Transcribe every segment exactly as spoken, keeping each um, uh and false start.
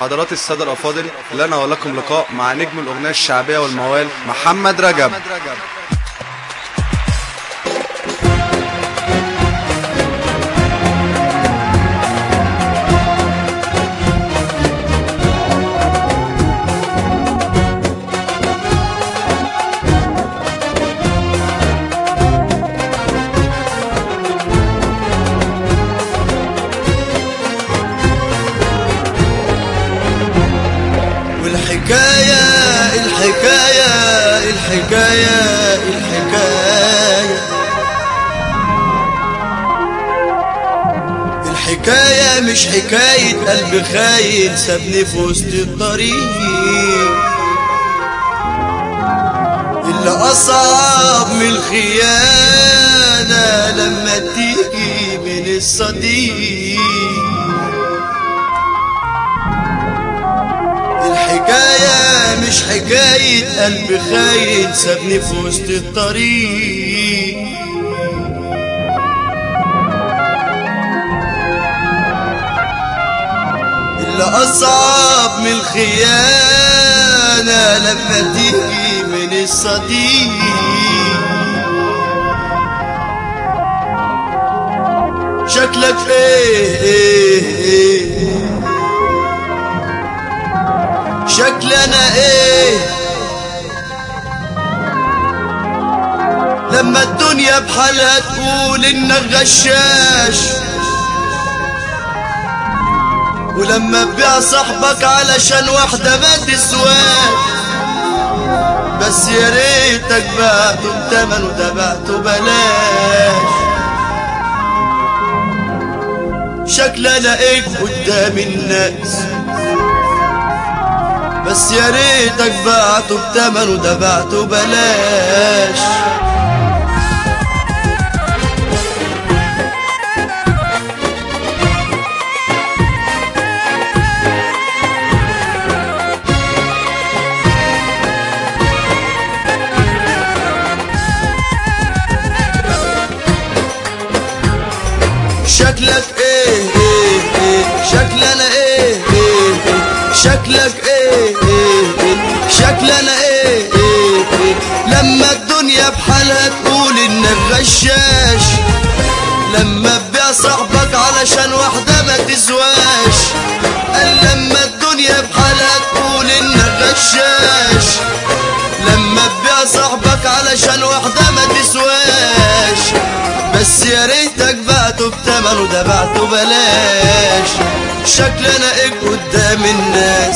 حضرات السادة الأفاضل، لنا ولكم لقاء مع نجم الأغنية الشعبية والموال محمد رجب. الحكاية الحكاية الحكاية الحكاية الحكاية مش حكاية قلب خاين سابني في وسط الطريق، اللي أصعب من الخيانة لما تيجي من الصديق. الحكاية مش حكاية قلب خاين سابني في وسط الطريق، اللي أصعب من الخيانة لما تيجي من الصديق. شكلك ايه ايه ايه شكلنا ايه لما الدنيا بحالها تقول انك غشاش، ولما تبيع صاحبك علشان واحدة ما تسواش. بس يا ريتك بعته بتمن وده بعته بلاش. شكلنا ايه قدام الناس، بس يا ريتك بعته بتمن وده بعته بلاش. شكلك ايه ايه ايه شكلنا ايه ايه ايه شكلك ايه ايه ايه شكلنا ايه ايه ايه لما الدنيا بحالها تقول انك غشاش، لما تبيع صاحبك علشان واحدة ما تسواش. قال لما الدنيا بحالها تقول انك غشاش، لما تبيع صاحبك علشان واحدة ما تسواش. بس يا ريتك بعته بتمن وده بعته بلاش. شكلنا ايه قدام الناس،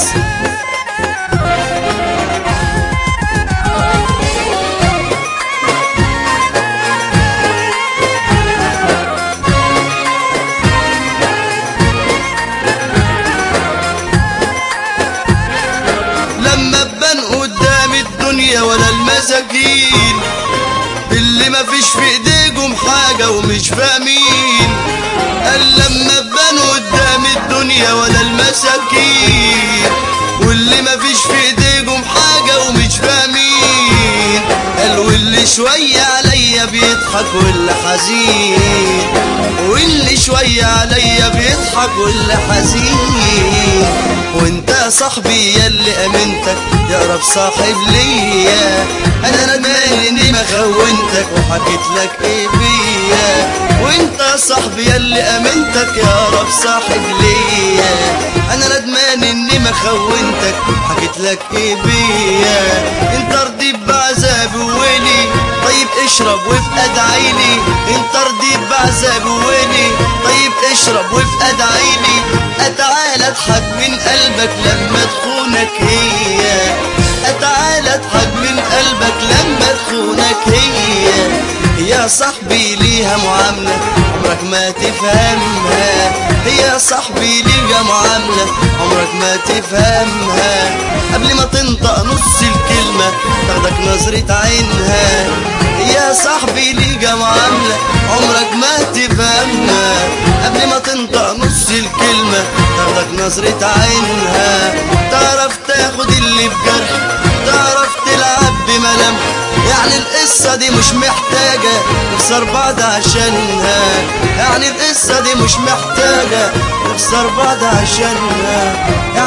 لما تبان قدام الدنيا ولا المساكين اللي مفيش في ايديكم حاجة ومش فاهمين. قال لما تبان قدام الدنيا ولا المساكين واللي مفيش في ايديكم حاجة ومش فاهمين. قال واللي شوية عليا بيضحك واللي حزين، واللي شوية عليا بيضحك واللي حزين. وانت يا صاحبي ياللي امنتك يا اقرب صاحب ليا، انا ندمان اني ما خونتك وحكيت لك ايه بيا. وانت يا صاحبي ياللي امنتك يا اقرب صاحب ليا، انا ندمان اني ما خونتك وحكيت لك ايه بيا. انت رضيت بعذابي وويلي، طيب اشرب وابقى ادعيلي. انت رضيت بعذابي وويلي، طيب اشرب وابقى ادعيلي. اتعالى اضحك من قلبك لما تخونك هي، اتعالى اضحك من قلبك لما تخونك هي. يا صاحبي ليها معاملة عمرك ما تفهمها، يا صاحبي ليها معاملة عمرك ما تفهمها. قبل ما تنطق نص الكلمة تاخدك نظرة عينها. يا صاحبي ليها معاملة عمرك ما تفهمها، قبل ما تنطق نص الكلمة تاخدك نظرة عينها. تعرف تاخد اللي بجرح، تعرف تلعب بملامح، يعني القصة دي مش محتاجة نخسر بعض عشانها. يعني القصة دي مش محتاجة نخسر بعض عشانها. يعني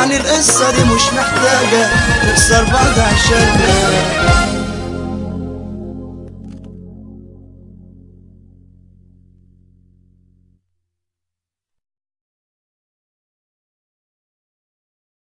يعني القصة دي مش محتاجة نخسر بعض عشانها.